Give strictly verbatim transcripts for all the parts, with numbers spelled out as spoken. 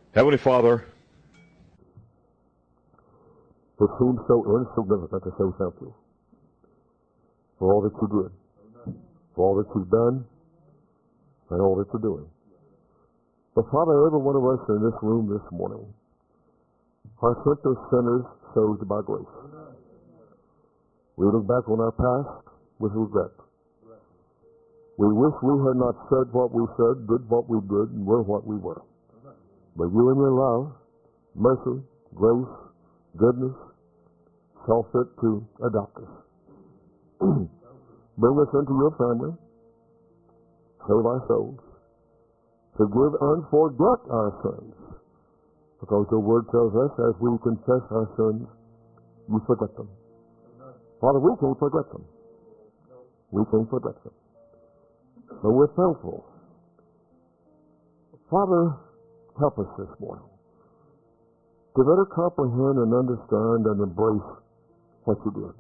Heavenly Father, it seems so insignificant to say thank you for all that you did, for all that you've done, and all that you're doing. But Father, every one of us in this room this morning are such as sinners saved by grace. We look back on our past with regret. We wish we had not said what we said, did what we did, and were what we were. But you in your love, mercy, grace, goodness, saw fit to adopt us. Bring us into your family, save our souls, forgive and forget our sins. Because your word tells us as we confess our sins, you forget them. Father, we can't forget them. We can't forget them. But we're thankful. Father, help us this morning to better comprehend and understand and embrace what you did.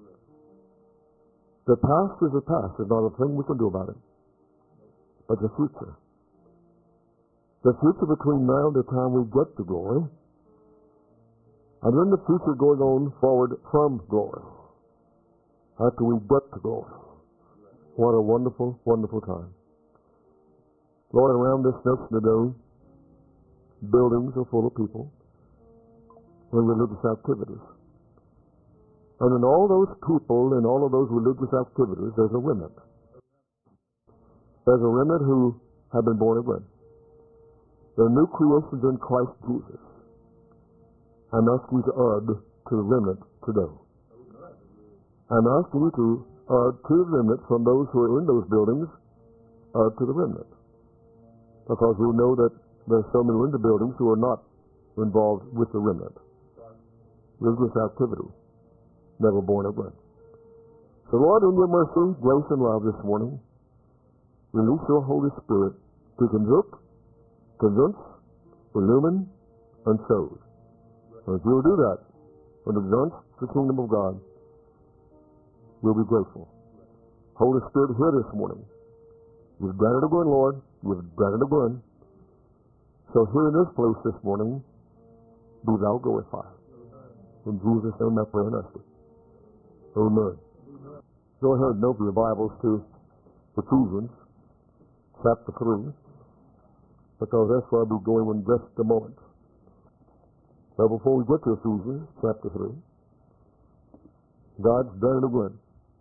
The past is the past. There's not a thing we can do about it. But the future. The future between now and the time we get to glory, and then the future going on forward from glory, after we get to glory. What a wonderful, wonderful time. Lord, around this nation today, buildings are full of people and religious activities. And in all those people, in all of those religious activities, there's a remnant. There's a remnant who have been born again. They're new creations in Christ Jesus. I'm asking you to add to the remnant today. I'm asking you to add to the remnant from those who are in those buildings, add to the remnant. Because we know that there's so many in the buildings who are not involved with the remnant. Religious activity, never born again. So Lord, in your mercy, grace, and love this morning, release your Holy Spirit to convict, convince, illumine, and show. And if you'll do that, when advance the kingdom of God, we'll be grateful. Holy Spirit, here this morning. You've granted again, Lord. You've granted again. So here in this place this morning, be thou glorified. In Jesus' name I pray and ask it. Amen. Go ahead and open your Bibles to Ephesians chapter three, because that's where I'll be going in just a moment. But before we get to Ephesians chapter three, God's done it again.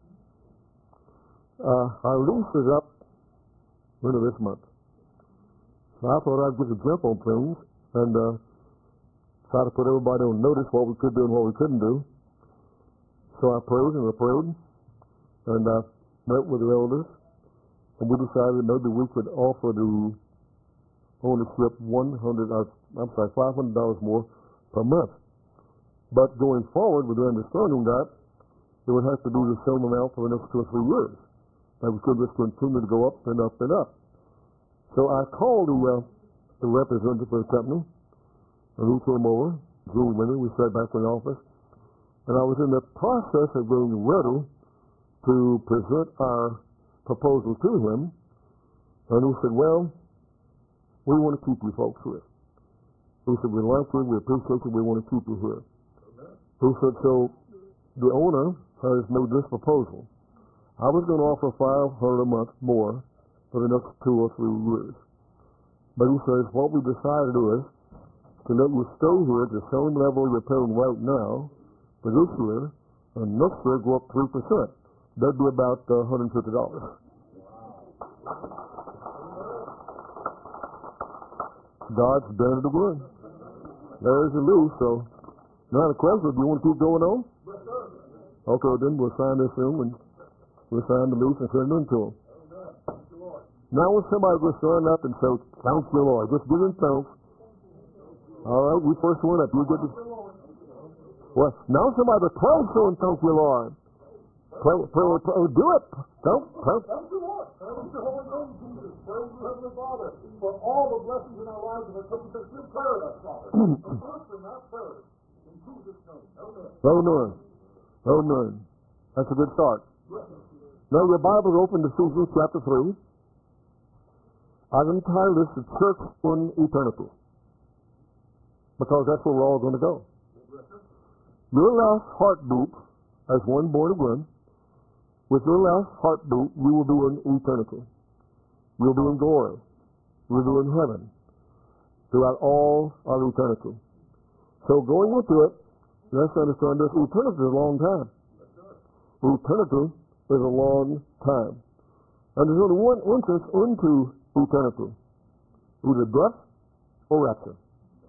Uh, our lease is up end of this month. So I thought I'd get a jump on things and uh, try to put everybody on notice what we could do and what we couldn't do. So I prayed and I prayed and I met with the elders, and we decided maybe we could offer the ownership one hundred, I'm sorry, five hundred dollars more per month. But going forward with the understanding that it would have to be the same amount for the next two or three years. And we could just continue to go up and up and up. So I called the, uh, the representative of the company, and he came over, Gene Winter, we sat back in the office, and I was in the process of getting ready to present our proposal to him, and he said, well, we want to keep you folks here. He said, we like you, we appreciate you, we want to keep you here. He said, so the owner has made this proposal. I was going to offer five hundred dollars a month more for the next two or three years. But he says, what we decided is to let you stay here at the same level you're paying right now for this year, and next year go up three percent. That'd be about uh, one hundred fifty dollars. God's done it again. There's the lease, so now the question, do you want to keep going on? Okay, then we'll sign this in and we'll sign the lease and send it into him. Now when somebody just stand up and say, thank you, Lord, just give him thanks. All right, we first went up. You get the... Well, now somebody to pray to him, thank you, Lord. Pray, pray, pray, oh, do it. Don't, pray. Thank you, Lord. Praise your holy name, Jesus. Praise you, Heavenly Father, for all the blessings in our lives and the things that you've carried us, Father. The first and not third. In Jesus' name. Amen. Amen. Amen. That's a good start. Now your Bible is open to Ephesians chapter three. I've entitled this The Church in Eternity. because that's where we're all going to go. Your last heartbeat as one born again, with your last heartbeat, you will be in eternity. You'll be in glory. You'll be in heaven throughout all of eternity. So going into it, let's understand this. Eternity is a long time. Eternity is a long time. And there's only one entrance into eternity. Either death or rapture.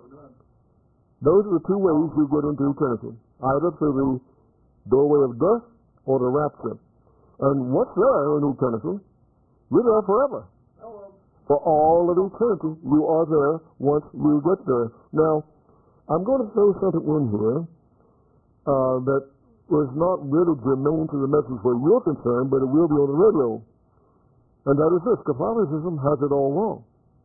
Those are the two ways you get into eternity. Either through the doorway of death or the rapture. And what's there in eternity? You're there forever. For all of eternity, you are there once you get there. Now, I'm going to throw something in here uh, that was not really germane to the message where you're concerned, but it will be on the radio. And that is this: Catholicism has it all wrong.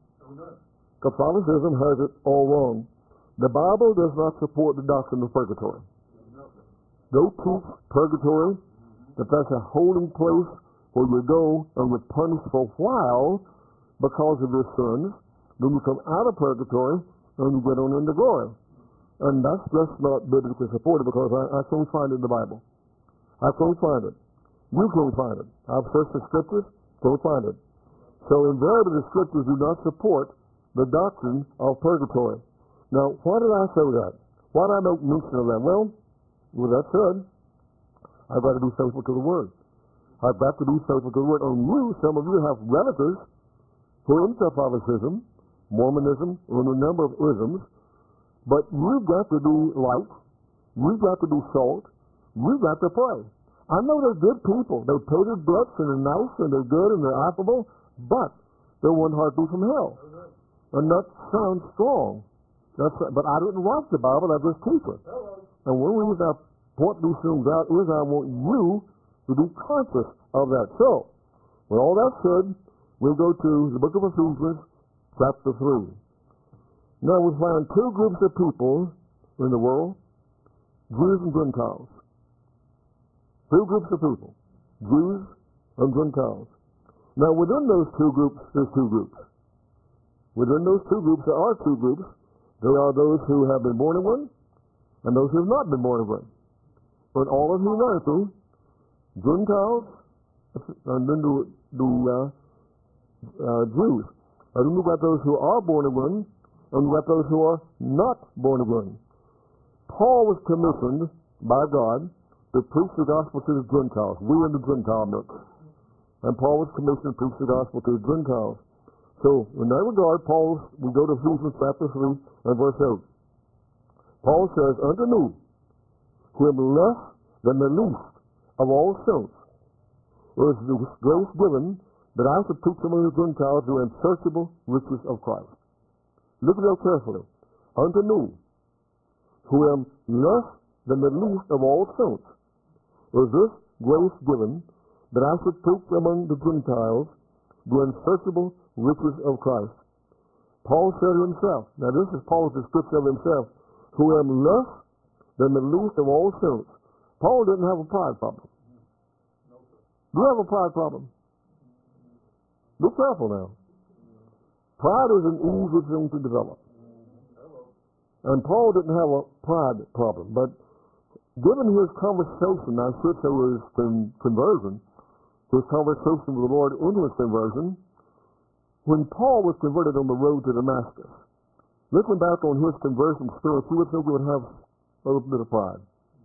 Catholicism has it all wrong. The Bible does not support the doctrine of purgatory. They teach purgatory, that that's a holding place where you go and you're punished for a while because of your sins. Then you come out of purgatory and you get on into glory. And that's just not biblically supported, because I, I can't find it in the Bible. I can't find it. You can't find it. I've searched the scriptures, can't find it. So invariably the scriptures do not support the doctrine of purgatory. Now, why did I say that? Why did I make mention of that? Well, with that said, I've got to be faithful to the Word. I've got to be faithful to the Word. And you, some of you have relatives who are in Catholicism, Mormonism, or in a number of isms, but you've got to be light, you've got to be salt, you've got to pray. I know they're good people. They pay their debts and they're nice and they're good and they're affable, but they're one heartbeat from hell. And that sounds strong. That's, but I didn't write the Bible, I just teach it. And one reason I point these things out is I want you to be conscious of that. So, with all that said, we'll go to the book of Ephesians, chapter three. Now we find two groups of people in the world, Jews and Gentiles. Two groups of people, Jews and Gentiles. Now within those two groups, there's two groups. Within those two groups, there are two groups. There are those who have been born again, and those who have not been born again. But all of humanity, Gentiles, and then the, the uh, uh, Jews. And then you've got those who are born again, and you've got those who are not born again. Paul was commissioned by God to preach the gospel to the Gentiles. We are the Gentile mix. And Paul was commissioned to preach the gospel to the Gentiles. So, in that regard, Paul, we go to Ephesians chapter three and verse eight. Paul says, "Unto me, who am less than the least of all saints, is the grace given that I should preach among the Gentiles the unsearchable riches of Christ." Look at that carefully. "Unto me, who am less than the least of all saints, is this grace given that I should preach among the Gentiles the unsearchable riches of Christ." Paul said himself, now this is Paul's description of himself, "who am less than the least of all saints." Paul didn't have a pride problem. Do you have a pride problem? Be careful now. Pride is an easy thing to develop. And Paul didn't have a pride problem, but given his conversation, I should say his conversion, his conversation with the Lord in his conversion, when Paul was converted on the road to Damascus, looking back on his conversion experience, you would think he would have a little bit of pride.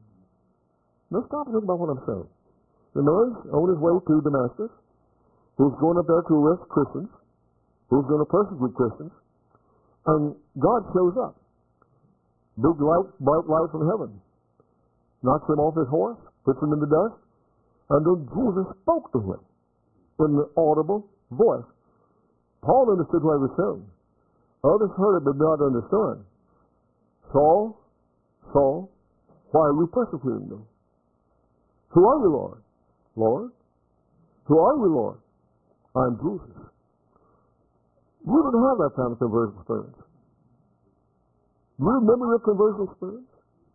Now stop and think about what I'm saying. The man's on his way to Damascus. He's going up there to arrest Christians. He's going to persecute Christians. And God shows up. Big light, bright light from heaven. Knocks him off his horse, puts him in the dust, and then Jesus spoke to him in an audible voice. Paul understood what he was saying. Others heard it but did not understand. "Saul, Saul, why are you persecuting me? Who are you, Lord?" "Lord? Who are you, Lord?" "I'm Jesus." You didn't have that kind of conversion experience. Do you remember your conversion experience?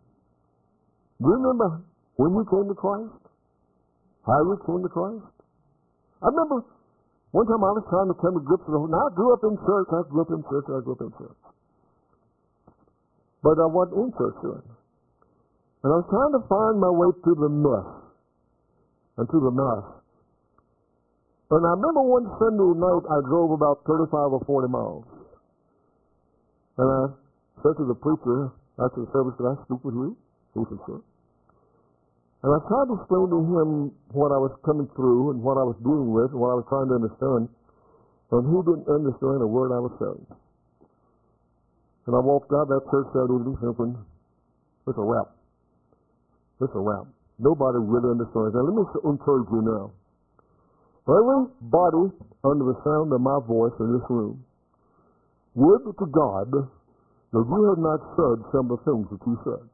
Do you remember when you came to Christ? How you came to Christ? I remember one time I was trying to come to grips with the whole. Now I grew up in church, I grew up in church, I grew up in church. but I wasn't interested. And I was trying to find my way to the mess, and to the mess. And I remember one Sunday night I drove about thirty-five or forty miles. And I said to the preacher after the service, "Could I speak with you?" He said, "Sure." And I tried to explain to him what I was coming through and what I was dealing with and what I was trying to understand. And he didn't understand a word I was saying. And I walked out of that church that evening thinking, it's a wrap. It's a wrap. Nobody really understands. Now let me encourage you now. Everybody under the sound of my voice in this room, would to God that you had not said some of the things that you said.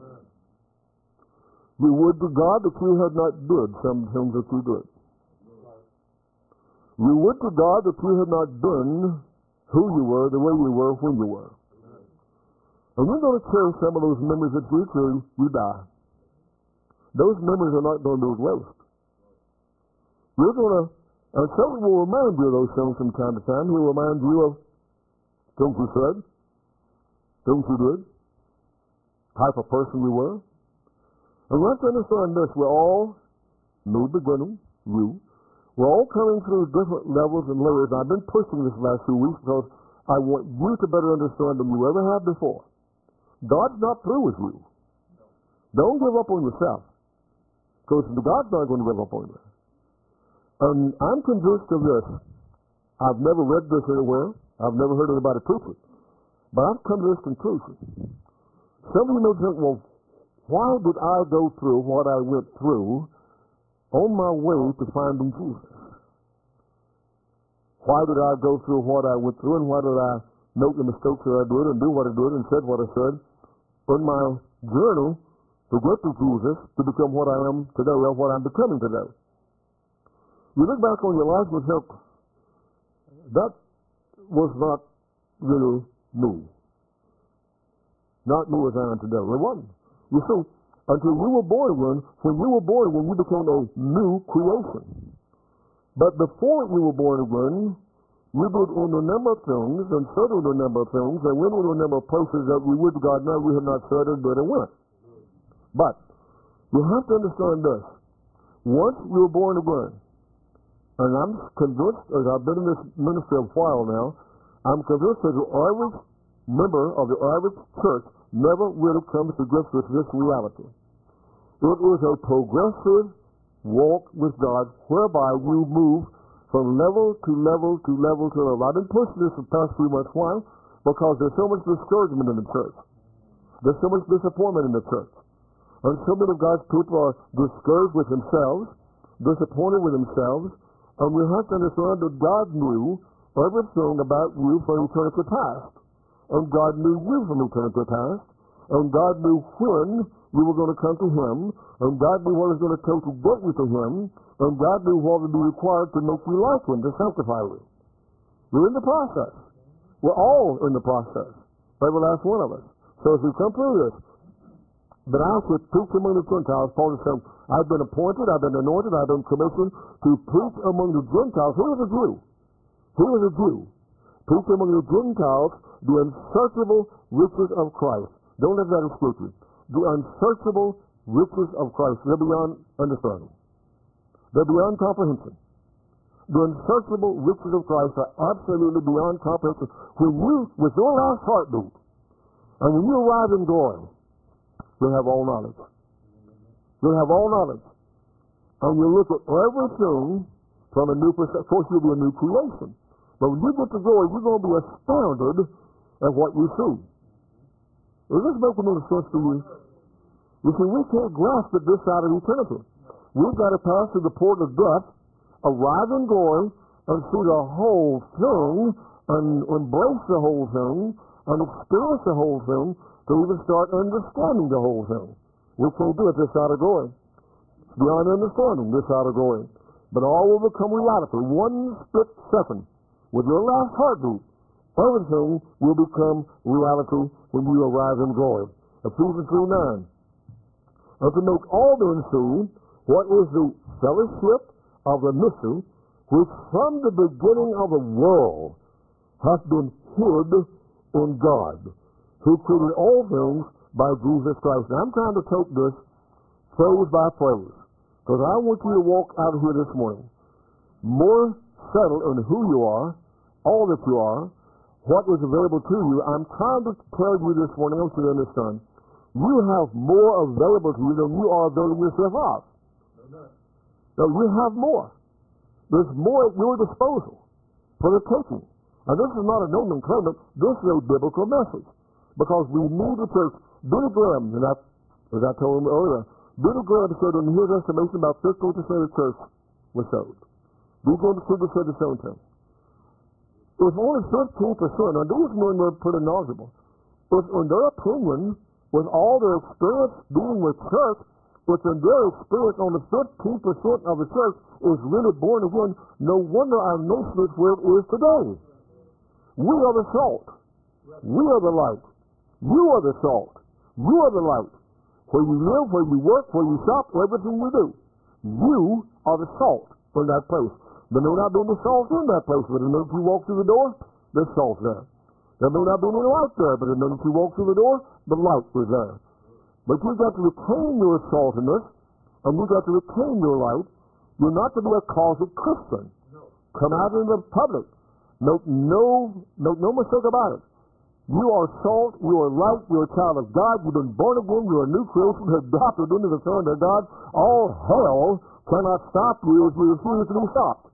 You would to God that you had not did some things that you did. You would to God that you had not been who you were, the way you were, when you were. And you're going to carry some of those memories that you till you die. Those memories are not going to be waste. You're going to, and someone will remind you of those things from time to time. He'll remind you of things you said, things you did, type of person you were. And we have to understand this. We're all new beginning, you. We're all coming through different levels and layers. I've been pushing this last few weeks because I want you to better understand than you ever have before. God's not through with you. Don't give up on yourself, because God's not going to give up on you. And I'm convinced of this. I've never read this anywhere. I've never heard anybody preach it. But I've come to this conclusion. Some of you may think, well, why did I go through what I went through on my way to finding Jesus? Why did I go through what I went through, and why did I note the mistakes that I did and do what I did and said what I said on my journey to get to Jesus, to become what I am today, or what I'm becoming today? You look back on your life and think, that was not really me. Not me as I am today. It wasn't. You see, until you were born again, when you were born again, you became a new creation. But before you were born again, you did in a number of things, and said in a number of things, and went in a number of places that we would God know we have not said and did and went. But you have to understand this. Once you were born again, and I'm convinced, as I've been in this ministry a while now, I'm convinced that the average member of the average church never really comes to grips with this reality. It is a progressive walk with God whereby you move from level to level to level to level. I've been pushing this the past few months. Why? Because there's so much discouragement in the church. There's so much disappointment in the church. And so many of God's people are discouraged with themselves, disappointed with themselves, and we have to understand that God knew everything about you from eternity past. And God knew you from eternity past, and God knew when you were going to come to Him, and God knew what it was going to take to get you to Him, and God knew what would be required to make you like Him, to sanctify you. We're in the process. We're all in the process, every last one of us. So as we come through this, but I should preach among the Gentiles, Paul said, I've been appointed, I've been anointed, I've been commissioned to preach among the Gentiles. Who was a Jew? Who was a Jew? Preach among the Gentiles the unsearchable riches of Christ. Don't let that escape you. The unsearchable riches of Christ. They're beyond understanding. They're beyond comprehension. The unsearchable riches of Christ are absolutely beyond comprehension. When you, with your last heartbeat, and when you arrive in glory, you'll have all knowledge. You'll have all knowledge. And you'll look at everything from a new perspective. Of course, you'll be a new creation. But when you get to glory, you're going to be astounded at what you see. Is this making any sense to you? You see, we can't grasp at this side of eternity. We've got to pass through the port of death, arrive in glory, and see the whole thing, and embrace the whole thing, and experience the whole thing, to even start understanding the whole thing. We can't do it this side of glory. It's beyond understanding this side of glory. But all will become reality. One split second. With your last heartbeat, everything will become reality when you arrive in glory. Ephesians three nine. And to make all men see what is the fellowship of the mystery, which from the beginning of the world hath been hid in God, who created all things by Jesus Christ. And I'm trying to take this phrase by phrase, because I want you to walk out of here this morning more settled on who you are, all that you are, what is available to you. I'm trying to tell you this morning, I want you to understand, you have more available to you than you are availing yourself of. No, you have more. There's more at your disposal for the taking. And this is not a nomenclature, this is a biblical message. Because we need the church. Billy Graham, and I, as I told him earlier, Billy Graham said in his estimation about fifteen percent of the church was saved. Billy Graham said the same thing. It was only fifteen percent. Now these men were pretty knowledgeable. But in their opinion, with all their experience dealing with church, but in their experience on the fifteen percent of the church is really born again, no wonder our nation is where it is today. We are the salt. We are the light. You are the salt. You are the light. Where you live, where you work, where you shop, everything you do. You are the salt in that place. There may not be any salt in that place, but the minute you walk through the door, there's salt there. There may not be any light there, but the minute you walk through the door, the light is there. But you've got to retain your saltiness, and you've got to retain your light. You're not to be a closet Christian. Come out in the public. Make no, make no mistake about it. You are salt, you are light, you're a child of God, you've been born again, you're a new creation, you're adopted into the Son of God. All hell cannot stop you if you refuse to be stopped.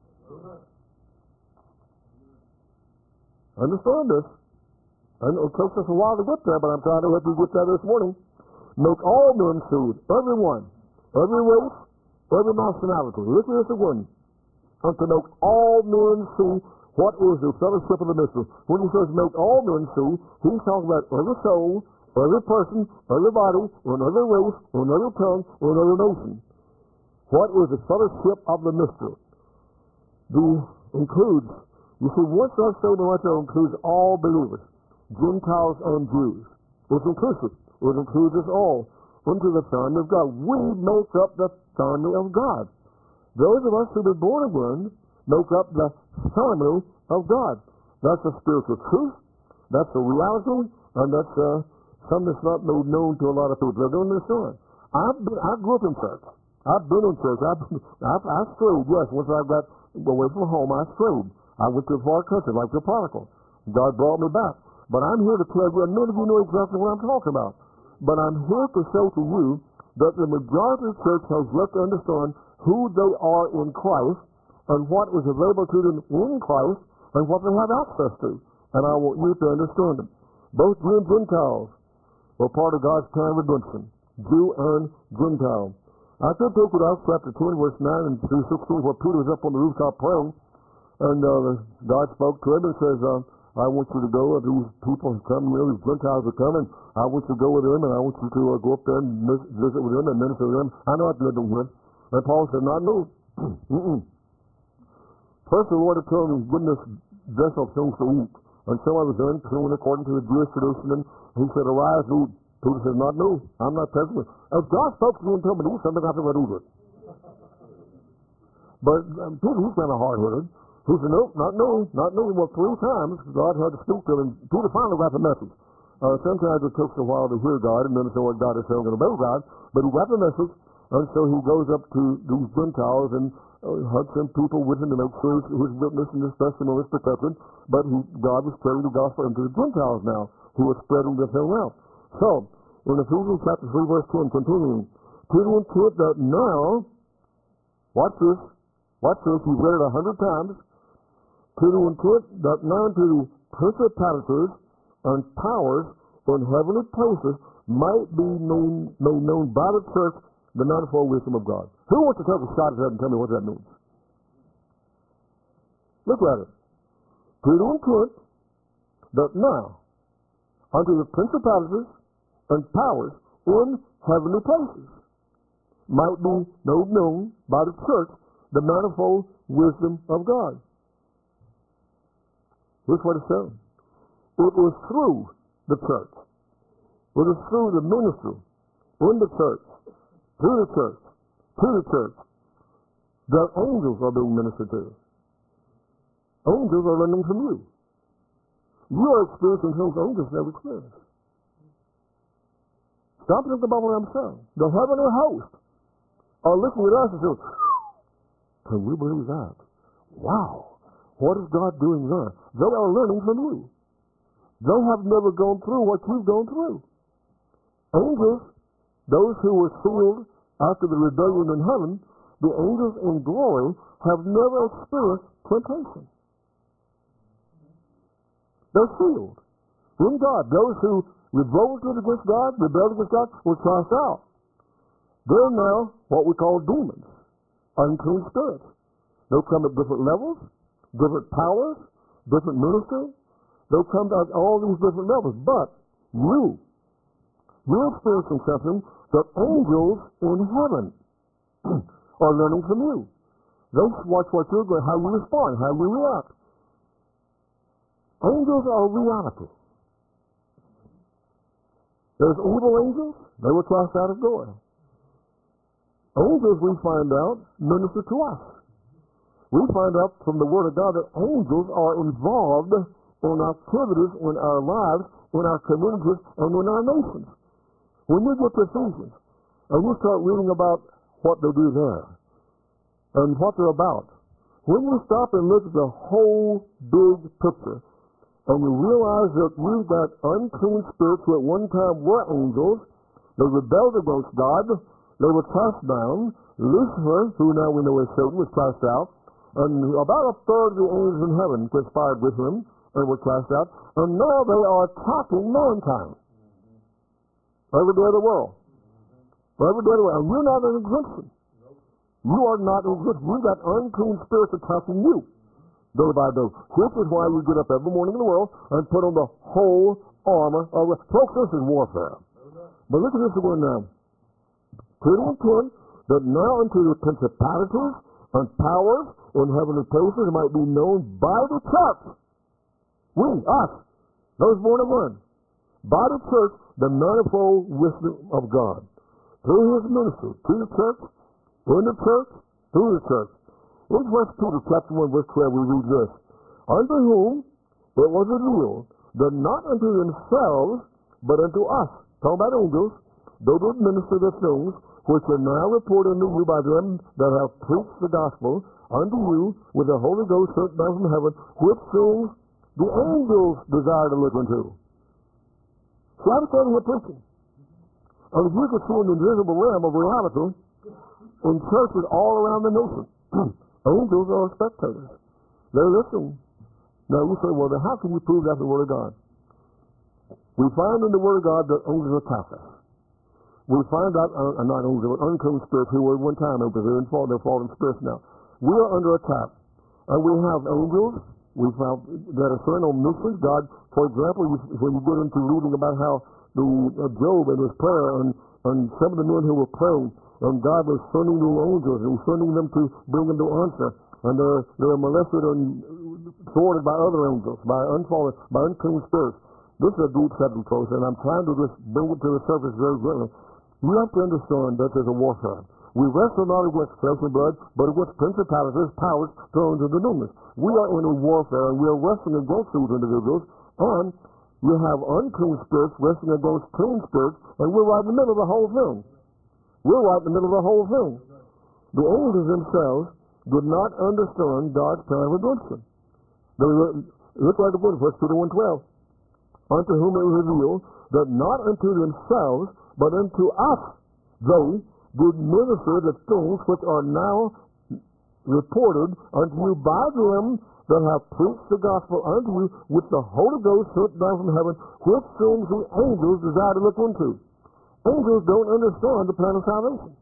Understand this. And it takes us a while to get there, but I'm trying to help you get there this morning. Make all men food, everyone, every race, every nationality. Listen to this again. And to make all men see what is the fellowship of the mystery. When he says make all men see, he's talking about every soul, every person, every body, in every race, in every tongue, in every nation. What is the fellowship of the mystery? The includes, you see, once that statement right there includes all believers, Gentiles and Jews. It's inclusive. It includes us all into the family of God. We make up the family of God. Those of us who have been born again make up the family of God. That's a spiritual truth. That's a reality, and that's uh, something that's not known to a lot of people. They don't understand. I've been, I grew up in church. I've been in church. I've, I've, I strayed. Yes, once I got away from home, I strayed. I went to a far country, like the prodigal. God brought me back. But I'm here to tell you, and none of you know exactly what I'm talking about. But I'm here to say to you that the majority of the church has yet to understand who they are in Christ and what is available to them in Christ and what they have access to. And I want you to understand them. Both Jew and Gentiles were part of God's plan of redemption. Jew and Gentile. I could take it out, chapter ten, verse nine and through sixteen, where Peter was up on the rooftop praying, and uh, God spoke to him and says, uh, I want you to go, and these people have come, you know, these Gentiles are coming, I want you to go with them, and I want you to uh, go up there and visit with them and minister with them. I know I can do them. And Paul said, not me. First, the Lord had told me, goodness, dress up things to eat. And so I was unclean according to the Jewish tradition, and he said, arise and eat. Peter said, not me. I'm not present. If God spoke to you and told me to eat something, I have to go eat it. But um, Peter, he's kind of hard-headed. He said, nope, not me, not me. Well, three times God had to speak to him, and Peter finally got the message. Uh, sometimes it takes a while to hear God and understand what God is saying and obey God, but he got the message, and so he goes up to these Gentiles and uh, had some people with him to make sure his witness and his testimony was protected, but he, God was spreading the gospel into the Gentiles now, who was spreading the thing out. So, in Ephesians chapter three, verse ten, continuing, to the intent that now, watch this, watch this, you've read it a hundred times, to the intent that now to the principalities and powers in heavenly places might be known, made known by the church the manifold wisdom of God. Who wants to take a shot at that and tell me what that means? Look at it. To the intent that now unto the principalities and powers in heavenly places might be made known by the church the manifold wisdom of God. Here's what it says. It is through the church. It is through the ministry in the church, through the church, to the church, that angels are being ministered to. Angels are learning from you. You are experiencing things angels never experienced. Stop and think about what I'm saying. The heavenly host are looking at us and saying, can we believe that? Wow. What is God doing there? They are learning from you. They have never gone through what you've gone through. Angels, those who were sealed after the rebellion in heaven, the angels in glory have never experienced temptation. They're sealed in God. Those who revolted against God, rebelled against God, were cast out. They're now what we call demons, unclean spirits. They'll come at different levels, different powers, different ministries. They'll come at all these different levels. But you, you're experiencing something that angels in heaven are learning from you. They watch what you're doing, how you respond, how you react. Angels are reality. There's evil angels. They were cast out of glory. Angels, we find out, minister to us. We find out from the Word of God that angels are involved in activities in our lives, in our communities, and in our nations. When you get to Ephesians, and you start reading about what they do there, and what they're about, when you stop and look at the whole big picture, and you realize that you've got unclean spirits who at one time were angels, they rebelled against God, they were cast down. Lucifer, who now we know is Satan, was cast out, and about a third of the angels in heaven conspired with him and were cast out, and now they are attacking mankind. Every day of the world. Every day of the world. And you're not an exemption. You are not an exemption. You've got unclean spirits attacking you. Day by day. This is why you get up every morning in the world and put on the whole armor of God. Folks, this is warfare. But look at this again now. two and ten, that now unto the principalities and powers in heavenly places might be known by the church. We, us, those born again. By the church, the manifold wisdom of God. Through his ministry, to the church, in the church, through the church. In First Peter chapter one, verse twelve, we read this. Unto whom it was revealed that not unto themselves, but unto us. Talking about angels, they did minister the things which are now reported unto you by them that have preached the gospel unto you with the Holy Ghost sent down from heaven, which things the angels desire to look into. So I'm telling you preaching. And if you could see an invisible realm of reality in churches all around the nation, angels are spectators. They're listening. Now you say, well, then how can you prove that's the Word of God? We find in the Word of God that angels attack us. We find out, uh, not angels, but unclean spirits who were at one time over there, they're fallen spirits now. We are under attack. And we have angels. We found that are certain on mysteries. God, for example, when you get into reading about how the uh, Job and his prayer, and, and some of the men who were praying, and God was sending the angels and sending them to bring them to answer, and they're, they're molested and thwarted by other angels, by unfallen, by unclean spirits. This is a deep subject, folks, and I'm trying to just bring it to the surface very gently. You have to understand that there's a warfare. We wrestle not against flesh and blood, but against principalities, powers, thrones, and dominions. We are in a warfare, and we are wrestling against these individuals, and you have unclean spirits wrestling against clean spirits, and we're right in the middle of the whole thing. We're right in the middle of the whole thing. The angels themselves did not understand God's plan of redemption. They were, look right again, First Peter one twelve. Unto whom it was revealed that not unto themselves, but unto us they did minister the things which are now reported unto you by them that have preached the gospel unto you with the Holy Ghost sent down from heaven, which things the angels desire to look into. Angels don't understand the plan of salvation.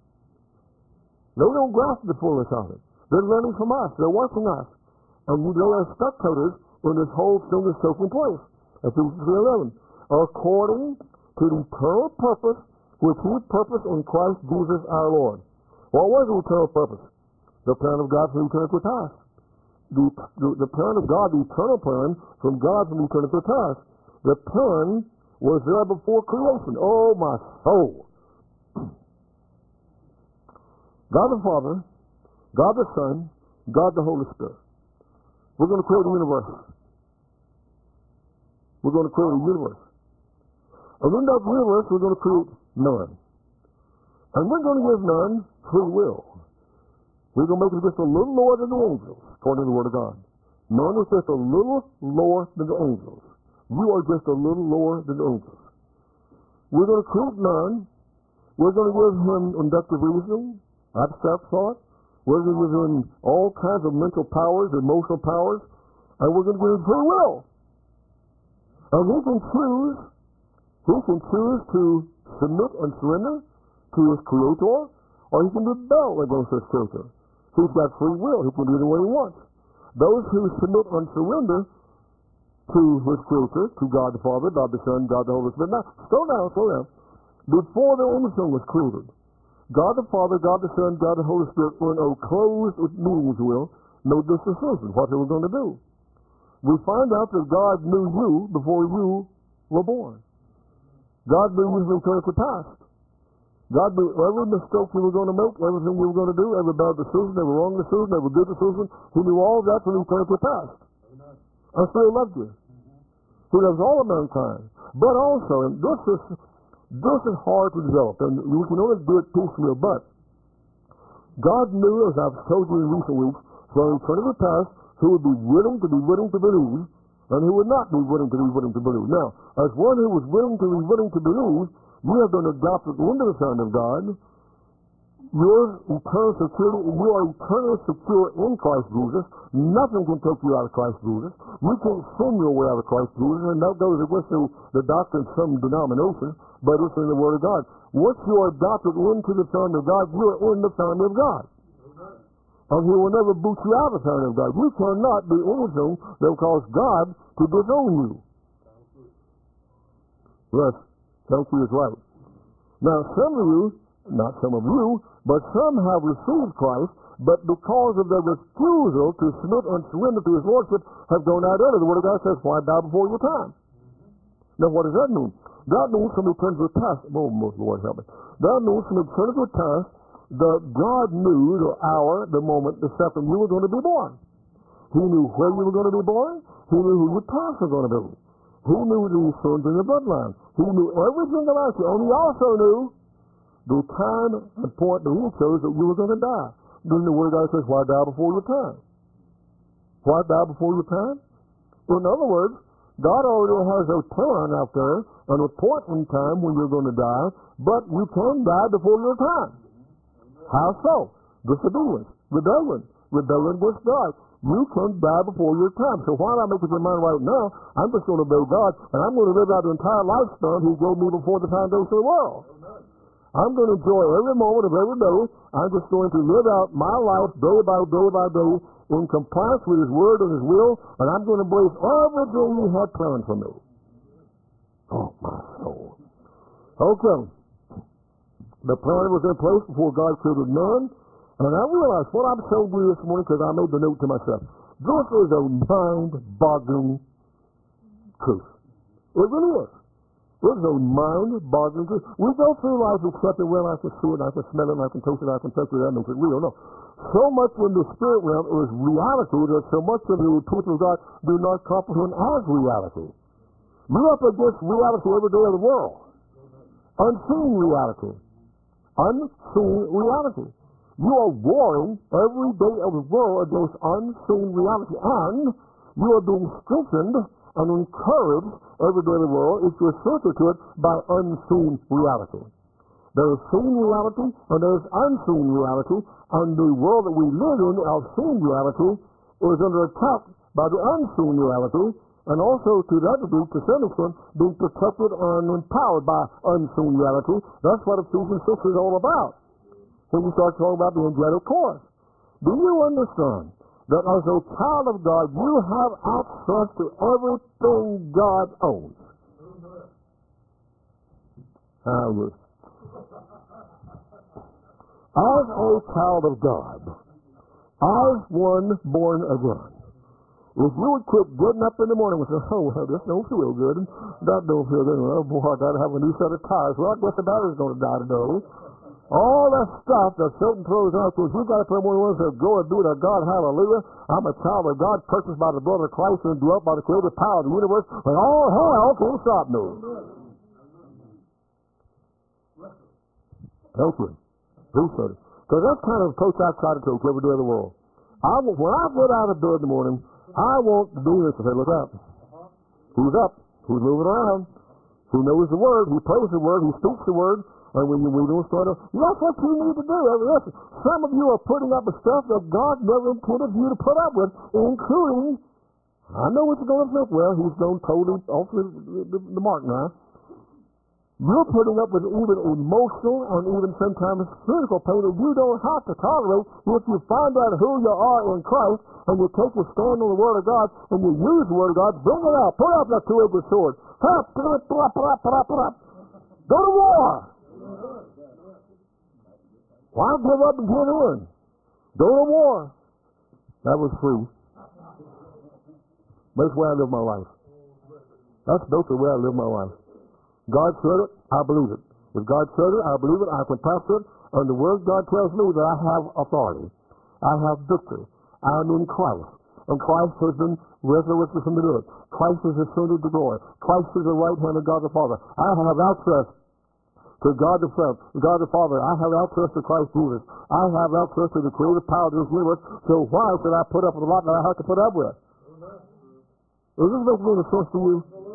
They don't grasp the fullness of it. They're learning from us. They're watching us. And they are spectators when this whole thing is taking place. Ephesians three eleven. According to the eternal purpose which he purposed in Christ Jesus our Lord. What was the eternal purpose? The plan of God from eternity past. The, the, the plan of God, the eternal plan from God from eternity past. The plan was there before creation. Oh, my soul. God the Father, God the Son, God the Holy Spirit. We're going to create a universe. We're going to create a universe. And in that universe, we're going to create none. And we're going to give none free will. We're going to make it just a little lower than the angels, according to the Word of God. None is just a little lower than the angels. You are just a little lower than the angels. We're going to create none. We're going to give him inductive reasoning, abstract thought. We're going to give him all kinds of mental powers, emotional powers, and we're going to give him free will. And he can choose, he can choose to submit and surrender to his Creator, or he can rebel against his Creator. He's got free will. He can do it the way he wants. Those who submit and surrender to his Creator, to God the Father, God the Son, God the Holy Spirit. Now, slow down, slow down. Before the anything was created, God the Father, God the Son, God the Holy Spirit were in a closed meeting, if you will, made this decision, what they were going to do. We find out that God knew you before you were born. God knew you from eternity past. God knew every mistake you were going to make, everything you were going to do, every bad decision, every wrong decision, every good decision. He knew all that from eternity past. And so he loved you. He loves all of mankind. But also, and this is, this is hard to develop, and you can only do it piecemeal, but God knew, as I've told you in recent weeks, from eternity past, who would be willing to be willing to believe, and who would not be willing to be willing to believe. Now, as one who was willing to be willing to believe, you have been adopted into the Son of God. Your eternal security, you are eternally secure in Christ Jesus. Nothing can take you out of Christ Jesus. You can't sin your way out of Christ Jesus, and that goes against the doctrine of some denomination, but it's in the Word of God. Once you are adopted into the Son of God, you are in the family of God. And he will never boot you out of the family of God. You cannot do anything that will cause God to disown you. Yes, thank you is right. Now, some of you, not some of you, but some have received Christ, but because of their refusal to submit and surrender to his Lordship, have gone out early. The Word of God says, why die before your time? Now, what does that mean? That means from eternity past. Oh, Lord help me. That means from eternity past, that God knew the hour, the moment, the second you were going to be born. He knew where you were going to be born. He knew who your parents were going to be. He knew the sons in your bloodline. He knew everything about you, and he also knew the time and point that he chose that you were going to die. Then the Word of God says, why die before your time? Why die before your time? In other words, God already has a plan out there, and a point in time when you're going to die, but you can die before your time. How so? Disobedience, rebellion, rebellion against God. You can die before your time. So why not make up your mind right now? I'm just going to obey God, and I'm going to live out the entire lifespan He gave me before the foundation of the world. I'm going to enjoy every moment of every day. I'm just going to live out my life day by day by day in compliance with His Word and His will, and I'm going to embrace everything He had planned for me. Oh, my soul. Okay. The plan was in place before God created man, and I realized what I'm showing you this morning because I made the note to myself. This is a mind-boggling truth. It really is. It is a mind-boggling truth. We go through life accepting, well, I can see it, I can smell it, I can taste it, I can touch it, I know it's real. No. So much in the spirit realm is reality that so much of the people of God do not comprehend as reality. You're up against reality every day of the world. Unseen reality. Unseen reality. You are warring every day of the world against unseen reality, and you are being strengthened and encouraged every day of the world if you're sensitive to it by unseen reality. There is seen reality and there is unseen reality, and the world that we live in, our seen reality, is under attack by the unseen reality, and also to that degree, to some extent, being protected and empowered by unseen reality. That's what Ephesians six is all about. When you start talking about the angelic chorus. Do you understand that as a child of God, you have access to everything God owns? Hallelujah. As a child of God, as one born again, if you would quit getting up in the morning and say, oh, well, this don't feel good, and that don't feel good, well, boy, I got to have a new set of tires. Well, I guess the battery's going to die today. All that stuff that Satan throws out to us, you've got to put more in and say, go and do it to God, hallelujah. I'm a child of God, purchased by the blood of Christ and dwelt by the creative power of the universe, and all hell can't stop me. Thank you. Appreciate it. Because that's kind of approach I try to take every day of the world. I, when I get out of bed in the morning, I want the demons to say, look up. Who's up? Who's moving around? Who knows the word? Who prays the word? Who speaks the word? And when you, we don't start to, that's what you need to do. Listen, some of you are putting up with stuff that God never intended you to put up with, including, I know what you're going to think. Well, he's going totally off the, the, the mark now. You're putting up with even emotional and even sometimes physical pain that you don't have to tolerate if you find out who you are in Christ and you take your stand on the Word of God and you use the Word of God. Bring it out. Put out that two-edged sword. Go to war. Why give up and give in? Go to war. That was free. That's the way I live my life. That's basically the way I live my life. God said it, I believe it. If God said it, I believe it, I can pass it, and the Word of God tells me that I have authority. I have victory. I am in Christ. And Christ has been resurrected from the dead. Christ has ascended to glory. Christ is the right hand of God the Father. I have access to God the Son, God the Father. I have access to Christ Jesus. I have access to the creative power of this universe. So why should I put up with a lot that I have to put up with? Does this make any sense to you?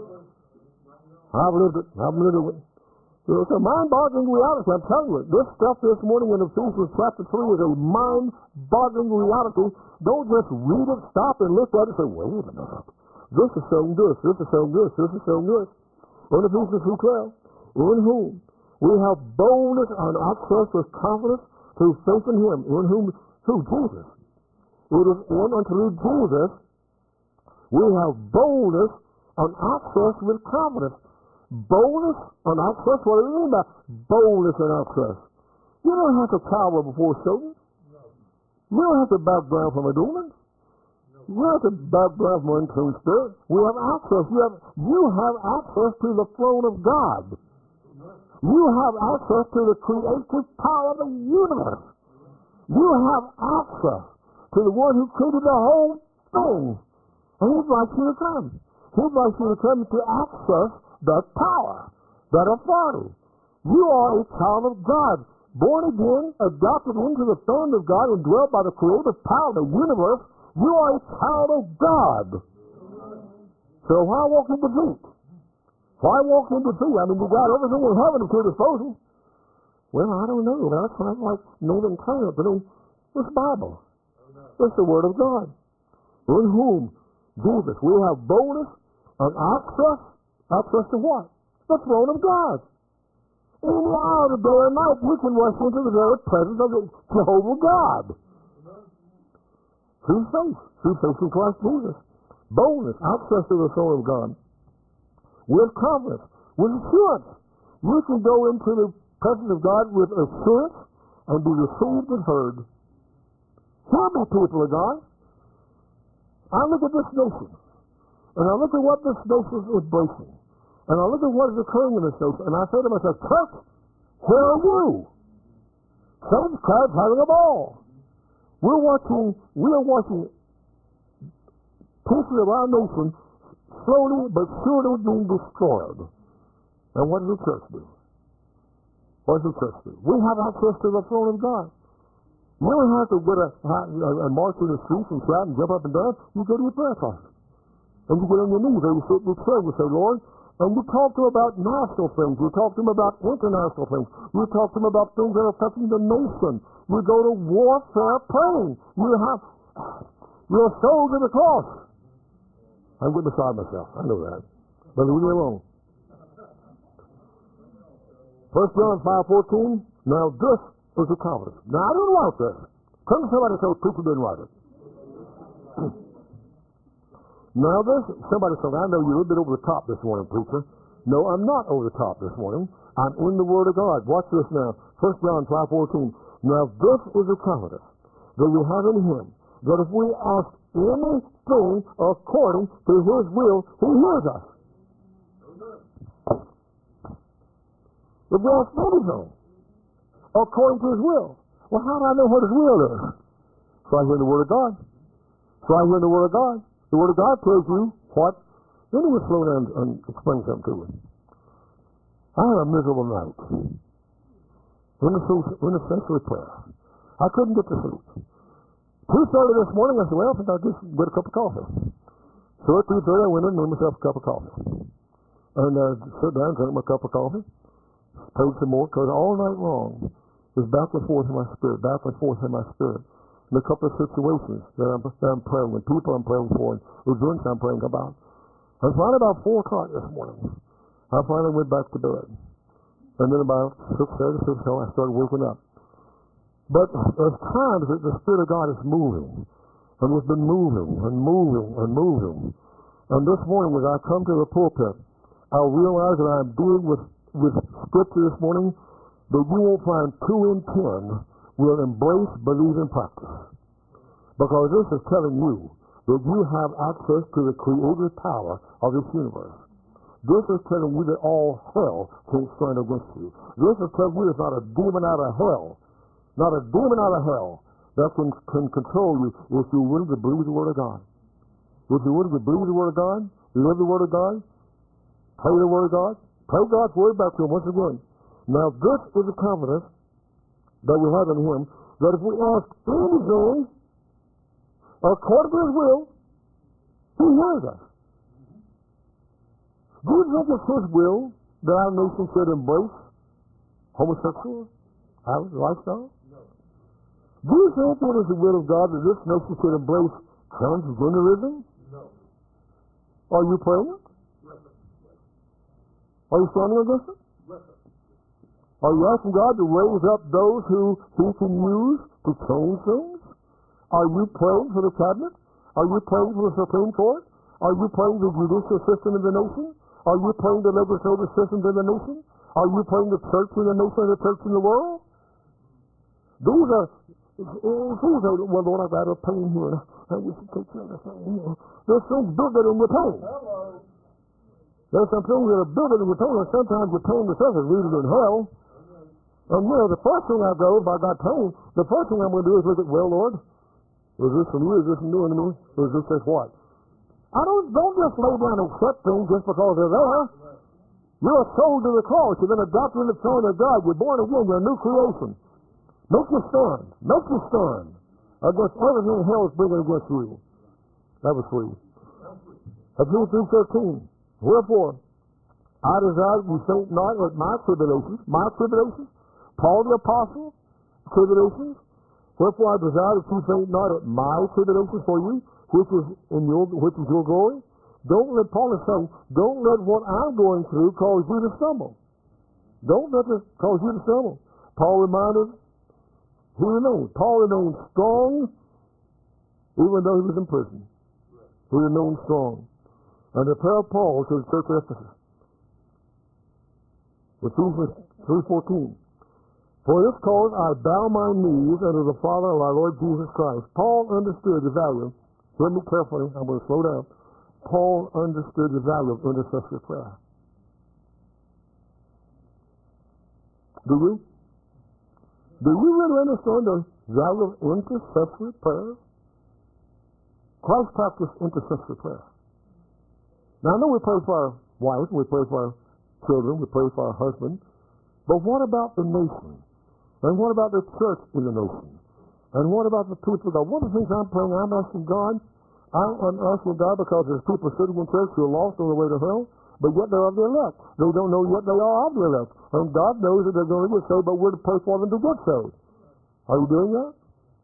I've lived it. I've lived it. It's a mind-boggling reality. I'm telling you, this stuff this morning in Ephesians chapter three is a mind-boggling reality. Don't just read it, stop and look at it and say, wait a minute. This is so good. This is so good. This is so good. In Ephesians two twelve, in whom we have boldness and access with confidence through faith in Him. In whom, who? Jesus. It is in and through Jesus we have boldness and access with confidence. Boldness and access? What do you mean by boldness and access? You don't have to cower before Satan. You don't have to back down from a demon. You don't have to back down from an unclean spirit. We have access. You have, you have access to the throne of God. You have access to the creative power of the universe. You have access to the one who created the whole thing. And He'd like you to come. He'd like you to come to access that power, that authority. You are a child of God, born again, adopted into the family of God, and dwelt by the creative power of the universe. You are a child of God. So why walk in defeat? Why walk in defeat? I mean, you got everything in heaven at your disposal. Well, I don't know. That sounds like naming claim, but it's the Bible. It's the Word of God. In whom, Jesus, we have boldness and access. Access to what? The throne of God. Any hour of the day or night, you can rush into the very presence of the Jehovah God. Through faith. Through faith in Christ Jesus. Boldness, access to the throne of God. With confidence, with assurance. You can go into the presence of God with assurance and be received and heard. Hear me, people of God. I look at this nation, and I look at what this nation is embracing, and I look at what is occurring in this nation, and I say to myself, church, where are you? Satan's crowd's having a ball. We're watching, we are watching pieces of our nation slowly but surely being destroyed. And what does the church do? What does the church do? We have access to the throne of God. You don't have to get a, a, a march in the streets and shout and jump up and down. You go to your prayer closet. And you get on your knees or you sit in your chair and you say, Lord, and you talk to them about national things. You talk to them about international things. You talk to them about things that are affecting the nation. You go to warfare praying. You have, you're a soldier of the cross. I'm getting beside myself. I know that. But leave me alone. First John five fourteen. Now this is the confidence. Now I didn't write this. Couldn't somebody say preacher didn't write it? Now this, somebody said, I know you're a little bit over the top this morning, preacher. No, I'm not over the top this morning. I'm in the Word of God. Watch this now. First John five fourteen. Now this is the confidence that we have in Him, that if we ask anything according to His will, He hears us. If we ask anything according to His will, well, how do I know what His will is? So I hear the Word of God. So I hear the Word of God. The Word of God tells you what. Let me just slow down and explain something to you. I had a miserable night. intercessory prayer. I couldn't get to sleep. two thirty this morning, I said, well, I think I'll just get a cup of coffee. So at two thirty, I went in and made myself a cup of coffee. And uh, sat down and drank my cup of coffee. Prayed some more, because all night long it was back and forth in my spirit, back and forth in my spirit. In a couple of situations that I'm, that I'm praying with, people I'm praying for, and events I'm praying about. And finally, about four o'clock this morning, I finally went back to bed. And then about six thirty, six o'clock, I started waking up. But there's times that the Spirit of God is moving, and it's been moving and moving and moving. And this morning, as I come to the pulpit, I realize that I'm dealing with, with Scripture this morning, that you won't find two in ten will embrace, believe, and practice. Because this is telling you that you have access to the creative power of this universe. This is telling you that all hell can't stand against you. This is telling you there's not a demon out of hell, not a demon out of hell that can, can control you if you're willing to believe the Word of God. If you're willing to believe the Word of God, live the Word of God, pray the Word of God, pray God's Word back to Him once again. Now this is the confidence that we have in Him, that if we ask anything according to His will, He hears us. Do you think it's His will that our nation should embrace homosexual lifestyle? No. Do you think it is the will of God that this nation should embrace transgenderism? No. Are you praying it? Yes, sir. Are you standing against it? Yes, sir. Are you asking God to raise up those who He can use to change things? Are you praying for the cabinet? Are you praying for the Supreme Court? Are you praying the judicial system in the nation? Are you praying the legislative system in the nation? Are you praying the church in the nation and the church in the world? These are, these are, well, Lord, I've got a pain here. I wish you take care of this thing. You know, there's things bigger than your pain. There's some things that are bigger than your pain, and sometimes your pain itself is rooted in hell. And you know, the first thing I go, if I got pain, the first thing I'm going to do is look at, well, Lord, is this from you? Is this from you? Or is this just what? I don't, don't just lay down and accept things just because they're there. You're a soul to the cross. You've been adopted in the Son of God. You're born again. You're a new creation. Make you stand. Make you stand against everything hell is bringing against you. That was free. Hebrews three thirteen. Wherefore, I desire you faint not at my tribulations, my tribulations, Paul the Apostle, tribulations. Wherefore I desire that you faint not at my tribulations for you, which is in your which is your glory. Don't let Paul is saying, don't let what I'm going through cause you to stumble. Don't let it cause you to stumble. Paul reminded, he remained. Paul remained strong even though he was in prison. He remained strong. And the prayer of Paul to the church of Ephesus, Ephesians three fourteen. For this cause I bow my knees unto the Father of our Lord Jesus Christ. Paul understood the value. Hear me carefully. I'm going to slow down. Paul understood the value of intercessory prayer. Do you? Do you really understand the value of intercessory prayer? Christ practiced intercessory prayer. Now, I know we pray for our wives, we pray for our children, we pray for our husbands, but what about the nation? And what about the church in the nation? And what about the people of God? One of the things I'm praying, I'm asking God, I'm asking God because there's people sitting in church who are lost on the way to hell, but yet they're of the elect. They don't know yet they are of the elect. And God knows that they're going to get saved, but we're to pray for them to get saved. Are you doing that?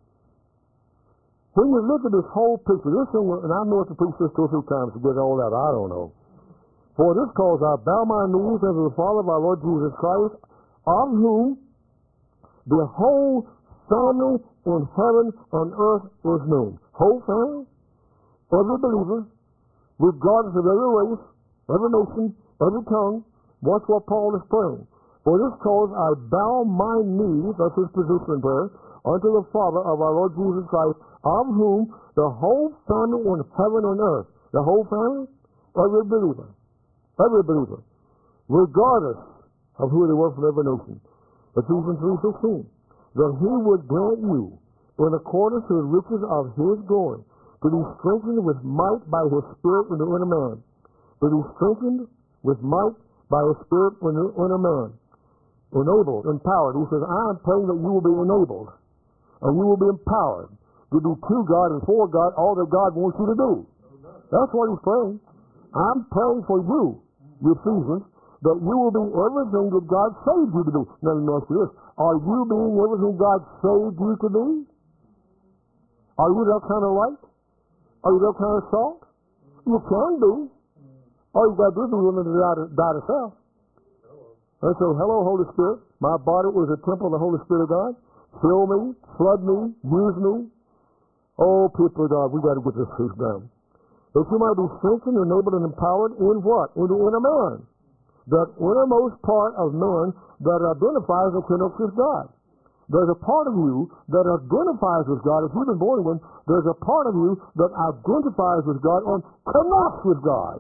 When you look at this whole picture, this thing, and I know it's a preach this two or three times to get all that, I don't know. For this cause I bow my knees unto the Father of our Lord Jesus Christ, of whom the whole family in heaven and earth is known. Whole family, every believer, regardless of every race, every nation, every tongue. Watch what Paul is praying. For this cause I bow my knees, that's his position in prayer, unto the Father of our Lord Jesus Christ, of whom the whole family in heaven and earth, the whole family, every believer, every believer, regardless of who they were from every nation. Ephesians three sixteen, that he would grant you, in accordance to the riches of his glory, to be strengthened with might by his Spirit in the inner man. To be strengthened with might by his Spirit in the inner man. enabled, empowered. He says, I am praying that you will be enabled and you will be empowered to do to God and for God all that God wants you to do. That's what he's praying. I'm praying for you, you Ephesians, that you will be everything that God saved you to do. Now, let me ask you this. Are you being everything God saved you to be? Are you that kind of light? Are you that kind of salt? You can be. All you got to do is be willing to die to, die to self. And so, hello, Holy Spirit. My body is a temple of the Holy Spirit of God. Fill me, flood me, use me. Oh, people of God, we got to get this truth down. That you might be strengthened, enabled, and empowered in what? In the inner man. That innermost part of man that identifies and connects with God. There's a part of you that identifies with God. If you've been born again, there's a part of you that identifies with God and connects with God.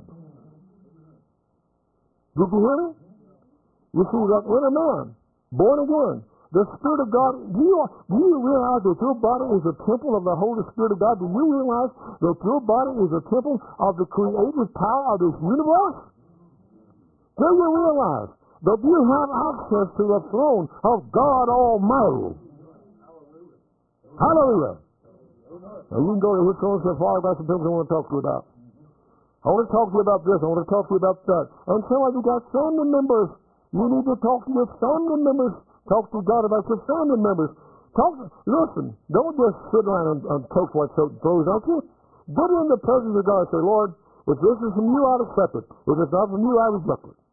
Did you hear me? You see that inner man, born again, the Spirit of God. Do you, do you realize that your body is a temple of the Holy Spirit of God? Do you realize that your body is a temple of the creative power of this universe? Do you realize that you have access to the throne of God Almighty? Hallelujah. Hallelujah. Now you can go to his throne and say, Father, that's the things I want to talk to you about. I want to talk to you about this. I want to talk to you about that. And some of you got family members. You need to talk to your family members. Talk to God about your family members. Talk. To, listen, don't just sit around and, and take what so throws at you. Get in the presence of God and say, Lord, if this is from you, I'll accept it. If it's not from you, I reject it.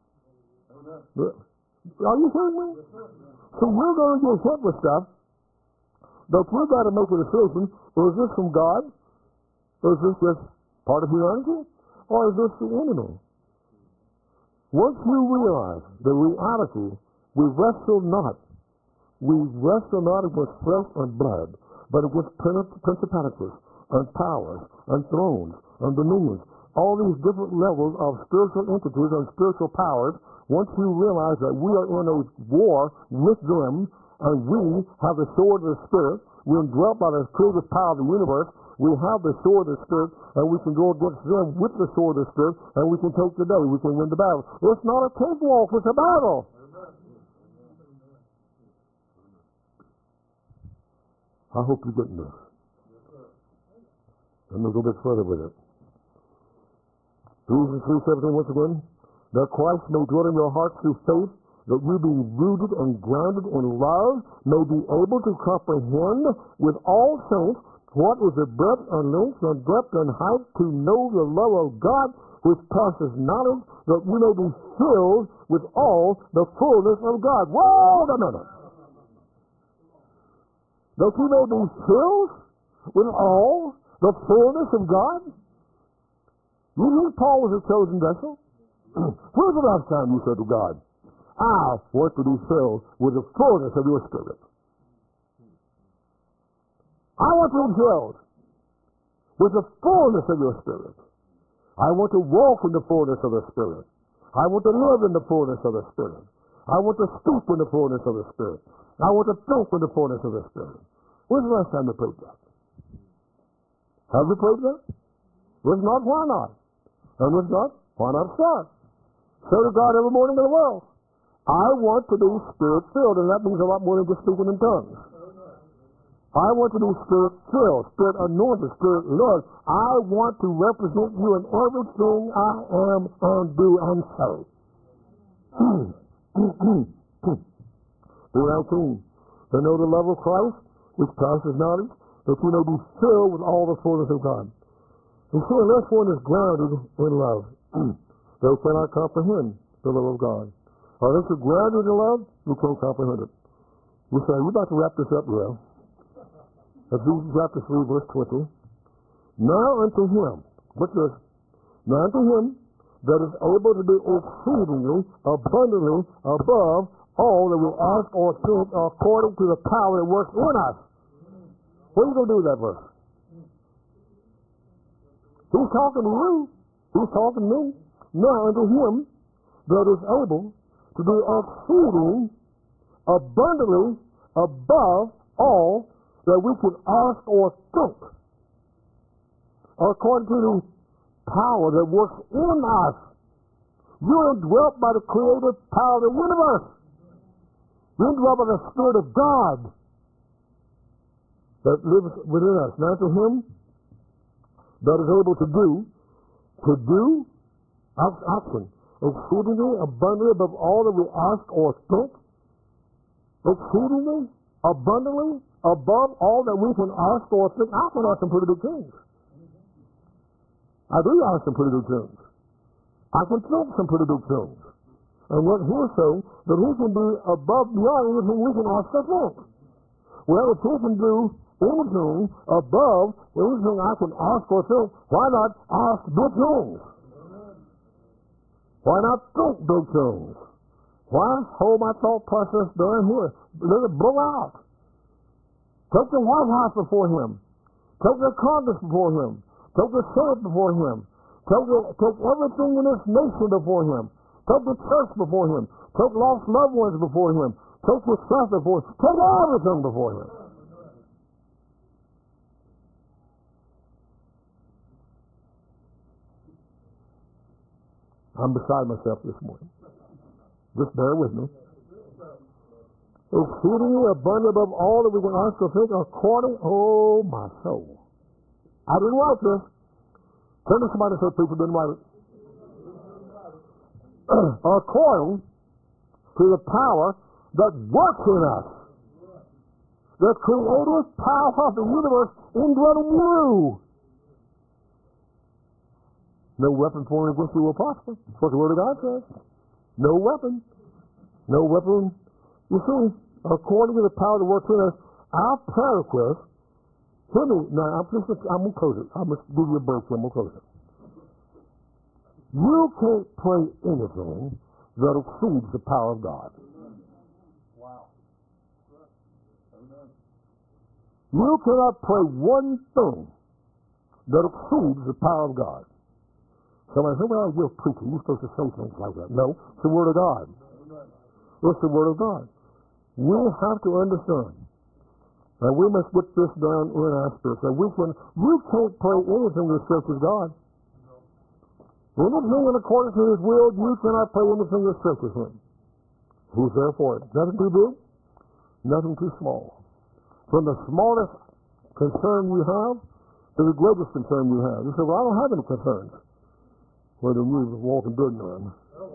Are you hearing me? So we're going to get hit with stuff, but we've got to make a decision. Is this from God? Is this just part of humanity? Or is this the enemy? Once you realize the reality, we wrestle not. We wrestle not against flesh and blood, but against principalities and powers and thrones and dominions. All these different levels of spiritual entities and spiritual powers. Once you realize that we are in a war with them, and we have the sword of the Spirit, we're indwelt by the creative power of the universe, we have the sword of the Spirit, and we can go against them with the sword of the Spirit, and we can take the day, we can win the battle. It's not a cakewalk, it's a battle. I hope you're getting this. And we'll go a bit further with it. Ephesians three seventeen once again. That Christ may dwell in your hearts through faith, that you being rooted and grounded in love may be able to comprehend with all saints what is the breadth and length and depth and height, to know the love of God which passes knowledge, that you may be filled with all the fullness of God. Whoa, no, no, no. That you may be filled with all the fullness of God. You think Paul was a chosen vessel? When's the last time you said to God, I want to be filled with the fullness of your Spirit? I want to be filled with the fullness of your Spirit. I want to walk in the fullness of the Spirit. I want to live in the fullness of the Spirit. I want to speak in the fullness of the Spirit. I want to think in the fullness of the Spirit. When's the last time you prayed that? Have you prayed that? If not, why not? And if not, why not start? Say to God every morning in the world, I want to be Spirit-filled, and that means a lot more than just speaking in tongues. I want to be Spirit-filled, Spirit-anointed, Spirit-led. I want to represent you in everything I am and do and say. Verse nineteen, to know the love of Christ, which passes knowledge, that you may be filled with all the fullness of God. And so unless one is grounded in love, they cannot comprehend the love of God. Unless you're grounded in love, you can't comprehend it. You say, we're about to wrap this up well. Ephesians chapter three, verse twenty. Now unto him, what's this? Now unto him that is able to do exceedingly, abundantly, above all that we ask or think, according to the power that works in us. What are you going to do with that verse? He's talking to you. He's talking to me. Now unto him that is able to do exceeding abundantly above all that we can ask or think, according to the power that works in us. You are indwelt by the creative power of the universe. We're indwelt by the Spirit of God that lives within us. Now to him that is able to do, to do, action, exceedingly abundantly above all that we ask or think, exceedingly abundantly above all that we can ask or think. I can ask some pretty good things. I do ask some pretty good things. I can think some pretty good things. And what he's saying, that he can be above beyond anything we can ask or think. Well, if he can do anything above anything I can ask or think, why not ask big things? Why not think big things? Why hold my thought process down here? Let it blow out. Take the White House before him. Take the Congress before him. Take the Senate before him. Take, the, take everything in this nation before him. Take the church before him. Take lost loved ones before him. Take yourself before him. Take everything before him. I'm beside myself this morning. Just bear with me. Exceedingly abundant above all that we can ask or think, according, oh my soul. I didn't write this. Turn to somebody and say, people didn't write it. According to the power that works in us. The creative power of the universe indwelling you. No weapon formed against you will prosper. That's what the Word of God says. No weapon. No weapon. You see, according to the power that works in us, our prayer request, hear me, now I'm just, I'm going to close it. I'm going to give you a break, I'm going to close it. You can't pray anything that exceeds the power of God. Wow. Amen. You cannot pray one thing that exceeds the power of God. Somebody says, well, you're a preacher. You're supposed to say things like that. No, it's the Word of God. It's the Word of God. We have to understand. And we must put this down in our spirit. So we can, you can't pray anything that stretches God. Anything in accordance to His will, you cannot pray anything that stretches Him. Who's there for it? Nothing too big, nothing too small. From the smallest concern you have to the greatest concern you have. You say, well, I don't have any concerns. Whether you was walking good none.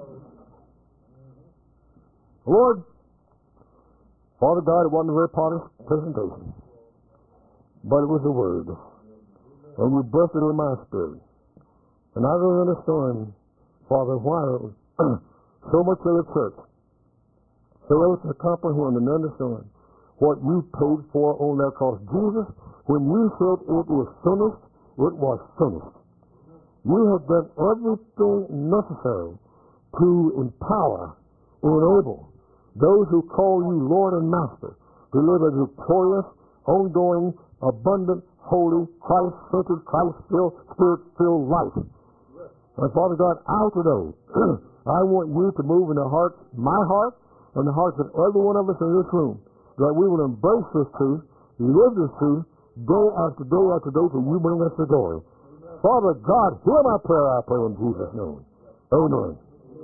Lord, Father God, it wasn't a very polished presentation, but it was the Word. And you breathed it in my spirit. And I don't understand, Father, why so much of the church fails to comprehend and understand what you paid for on that cross. Jesus, when you said it was finished, it was finished. You have done everything necessary to empower, enable those who call you Lord and Master to live a victorious, ongoing, abundant, holy, Christ-centered, Christ-filled, Spirit-filled life. And Father God, out of those, I want you to move in the hearts, my heart, and the hearts of every one of us in this room, that we will embrace this truth, live this truth, day after day after day, till you bring us to glory. Father God, hear my prayer, I pray in Jesus' name. Amen.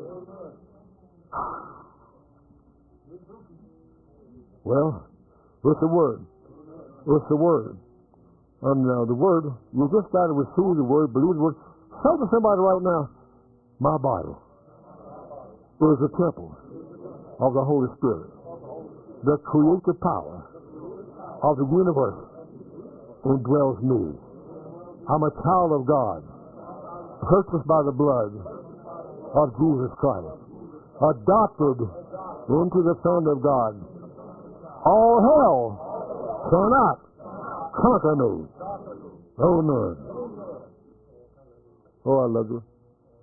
Well, what's the Word? What's the Word? And uh, the Word, you just got to receive the Word, believe the Word. Say to somebody right now, my body is a temple of the Holy Spirit. The creative power of the universe indwells me. I'm a child of God, purchased by the blood of Jesus Christ, adopted into the family of God. All hell cannot conquer me. Oh, no. Oh, I love you.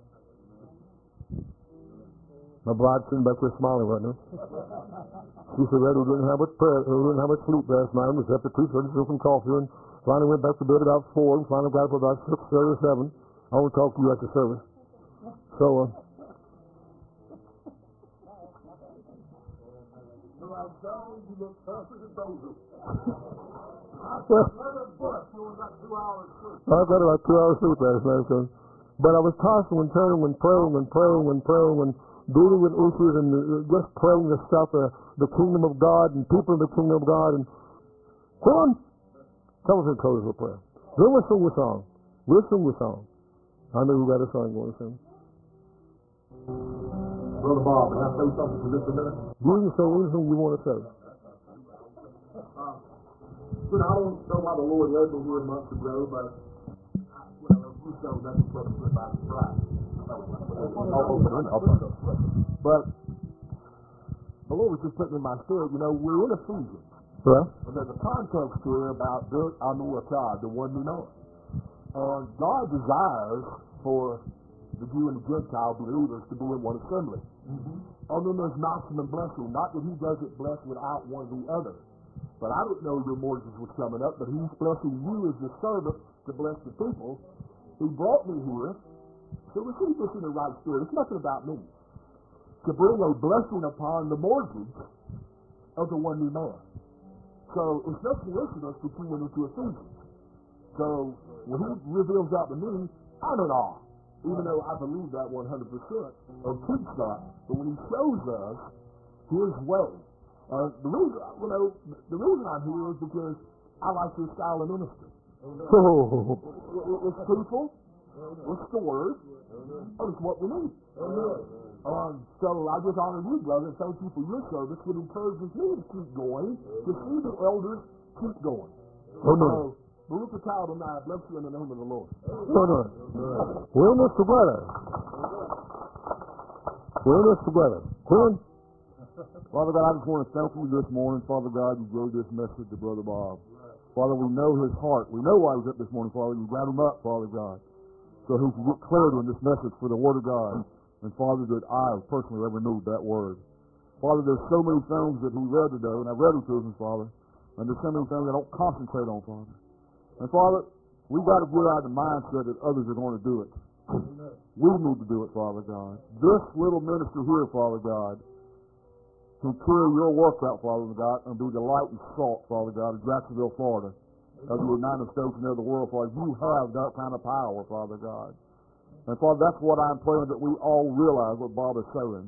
My bride sitting back there smiling right now. She said that he didn't have much prayer, he didn't have much sleep last night. He was up at two thirty, took some coffee, and finally went back to bed about four, and finally got up about six thirty or seven. I want to talk to you after service. So, uh, You look perfect and dozy. well, You only got two hours sleep. I got about two hours sleep last night, so. But I was tossing and turning and praying and praying and praying and dealing with issues and uh, just praying the stuff, uh, the kingdom of God and people in the kingdom of God. And Quinn, come us and close with prayer. Then we'll sing a song. We'll sing a song. I know we got a song going to sing. Brother Bob, can I say something for just a minute? You can say anything you want to say. Uh, you know, I don't know why the Lord led me here months ago, but I, well, you know, that's what the Bible right. But the Lord was just putting in my spirit, you know, we're in Ephesians. Well, And there's a context here about the Anu Akkad, the one we know. And God desires for the Jew and the Gentile believers to be in one assembly. Mm-hmm. And then there's maximum blessing. Not that he doesn't bless without one or the other. But I didn't know your mortgage was coming up, but he's blessing you as the servant to bless the people. He brought me here to receive this in the right spirit. It's nothing about me. To bring a blessing upon the mortgage of the one new man. So it's no coincidence that you went into Ephesians. So when he reveals out to me, I'm in awe. Even though I believe that one hundred percent or teach that, but when he shows us his way, uh, the reason, you know, the reason I'm here is because I like your style of ministry. oh, It's people, it's the word, and it's what we need. Um, so I just honor you, brother, and thank you for your service. It encourages me to keep going, to see the elders keep going. no. So, Baruch atah Adonai, bless you in the name of the Lord. No, no. We're in this together. We're in this together. Quinn? Father God, I just want to thank you this morning. Father God, you gave this message to Brother Bob. Father, we know his heart. We know why he's up this morning, Father. You got him up, Father God, so he can get clarity in this message for the Word of God. And Father, that I personally ever knew that Word. Father, there's so many things that he read today, and I've read them to him, Father, and there's so many things I don't concentrate on, Father. And Father, we got to get out of the mindset that others are going to do it. We need to do it, Father God. This little ministry here, Father God, can carry your work out, Father God, and be the light and salt, Father God, of Jacksonville, Florida, of the United States and of the world, Father. You have that kind of power, Father God. And Father, that's what I'm praying, that we all realize what Bob is saying.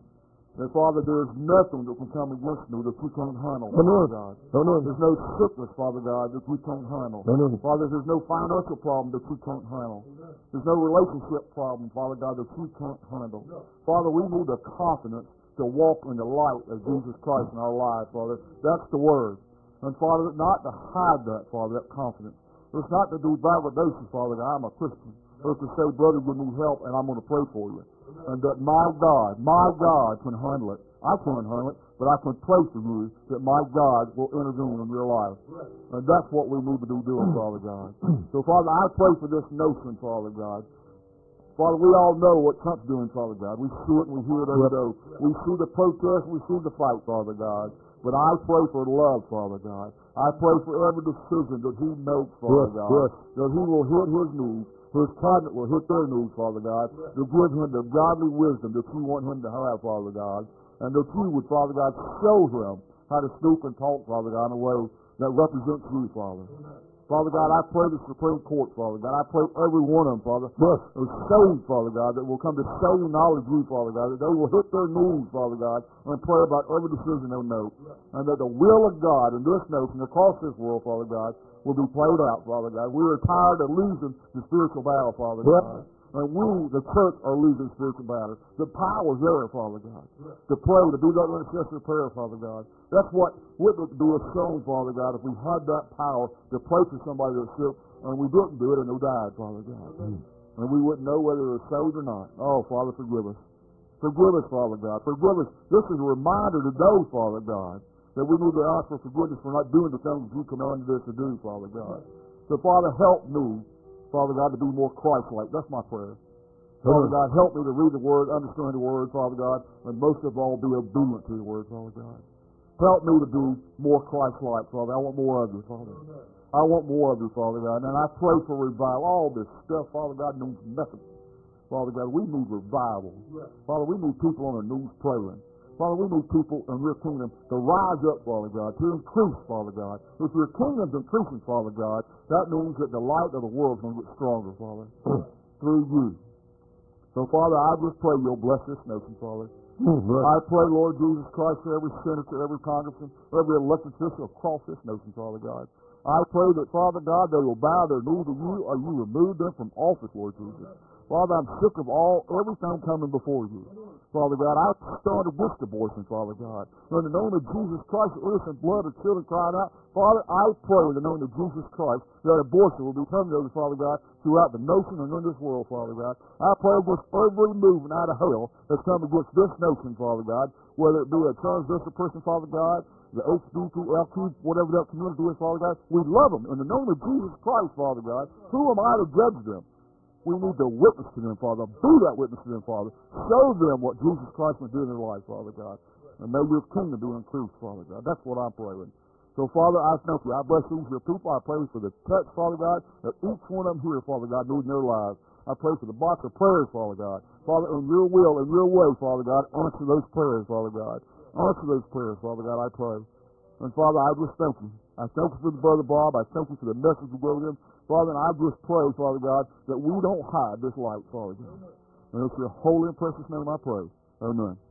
And Father, there's nothing that can come against me that you can't handle, Father God. No, no. There's no sickness, Father God, that you can't handle. No, no. Father, there's no financial problem that you can't handle. There's no relationship problem, Father God, that you can't handle. Father, we need the confidence to walk in the light of Jesus Christ in our lives, Father. That's the Word. And Father, not to hide that, Father, that confidence. It's not to do validation, Father God, I'm a Christian. Or to say, brother, you need help, and I'm going to pray for you. And that my God, my God can handle it. I can't handle it, but I can pray for you that my God will intervene in your life. And that's what we need to be doing, Father God. So, Father, I pray for this nation, Father God. Father, we all know what Trump's doing, Father God. We see it and we hear it every day. We see the protest, we see the fight, Father God. But I pray for love, Father God. I pray for every decision that he makes, Father Yes, God, yes. that he will hit his knees. His cabinet will hit their knees, Father God, to give him the godly wisdom that you want him to have, Father God, and that you would, Father God, show him how to stoop and talk, Father God, in a way that represents you, Father. Father God, I pray the Supreme Court, Father God. I pray every one of them, Father, Yes. is saved, Father God, that will come to saving knowledge of you, Father God, that they will hit their knees, Father God, and pray about every decision they make, and that the will of God in this nation, across this world, Father God, will be played out, Father God. We are tired of losing the spiritual battle, Father Yep. God. And we, the church, are losing spiritual battle. The power is there, Father God, to pray, to do that intercessory prayer, Father God. That's what would do us shame, Father God, if we had that power to pray for somebody that's sick, and we didn't do it, and they died, Father God. Mm. And we wouldn't know whether they were saved or not. Oh, Father, forgive us. Forgive us, Father God. Forgive us. This is a reminder today, Father God, that we need to ask for forgiveness for not doing the things you commanded us to do, Father God. So, Father, help me, Father God, to be more Christ-like. That's my prayer. Father God, help me to read the Word, understand the Word, Father God, and most of all, be obedient to the Word, Father God. Help me to be more Christ-like, Father. I want more of you, Father. I want more of you, Father God. And I pray for revival. All this stuff, Father God, means nothing. Father God, we need revival. Father, we need people on the news praying. Father, we need people in your kingdom to rise up, Father God, to increase, Father God. If your kingdom's increasing, Father God, that means that the light of the world is going to get stronger, Father, through you. So, Father, I just pray you'll bless this nation, Father. Right. I pray, Lord Jesus Christ, for every senator, every congressman, every elected official across this nation, Father God. I pray that, Father God, they will bow their knee to you or you remove them from office, Lord Jesus. Father, I'm sick of all, everything coming before you. Father God, I stand against abortion, Father God. In the name of Jesus Christ, the innocent blood of children crying out, Father, I pray in the name of Jesus Christ that abortion will be terminated, Father God, throughout the nation and in this world, Father God. I pray against every movement out of hell that's come against this nation, Father God, whether it be a transgender person, Father God, the H B T L Q, whatever that community is, Father God. We love them. In the name of Jesus Christ, Father God, who am I to judge them? We need to witness to them, Father. Be that witness to them, Father. Show them what Jesus Christ was doing in their life, Father God. And may your kingdom be increased, Father God. That's what I'm praying. So, Father, I thank you. I bless these your people. I pray for the touch, Father God, that each one of them here, Father God, need in their lives. I pray for the box of prayers, Father God. Father, in your will, in your way, Father God, answer those prayers, Father God. Answer those prayers, Father God, I pray. And, Father, I just thank you. I thank you for the Brother Bob. I thank you for the message you gave him. Father, and I just pray, Father God, that we don't hide this light, Father God. And it's your holy and precious name I pray. Amen.